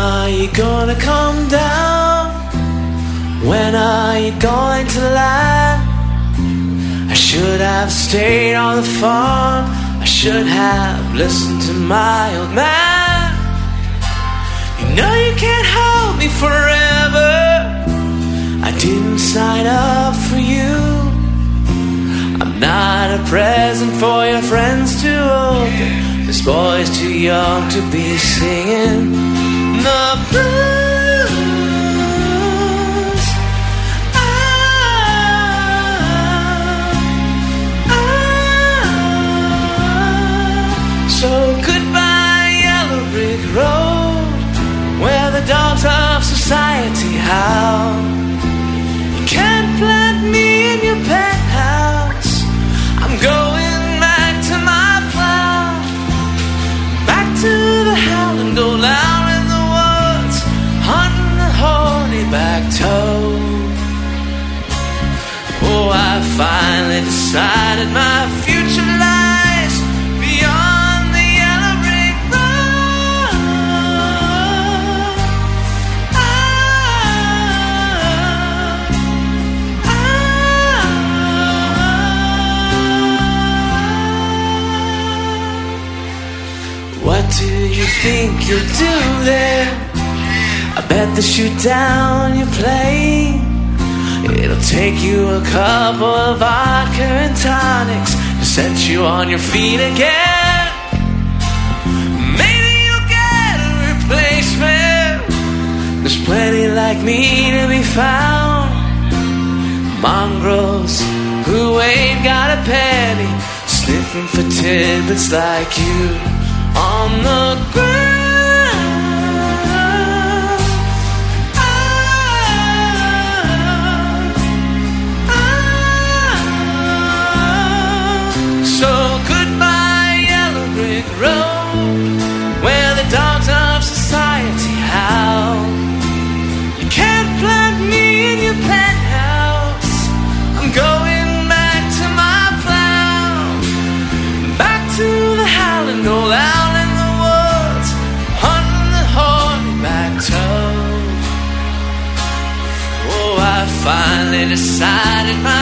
are you gonna come down? When are you going to land? I should have stayed on the farm. I should have listened to my old man. You know you can't hold me forever. I didn't sign up for you. I'm not a present for your friends to open. This boy's too young to be singing the blues. So goodbye, yellow brick road, where the dogs of society howl. You can't plant me in your penthouse. I'm going back to my plow, back to the howling gold out in the woods, hunting the horny back toad. Oh, I finally decided my future lies beyond the yellow brick road. What do you think you'll do there? I bet they shoot down your plane. It'll take you a couple of vodka and tonics to set you on your feet again. Maybe you'll get a replacement. There's plenty like me to be found. Mongrels who ain't got a penny, sniffing for tidbits like you on the ground. So goodbye, yellow brick road, where the dogs of society howl. You can't plant me in your penthouse. I'm going back to my plow, back to the howling old owl in the woods, hunting the horny back toad. Oh, I finally decided my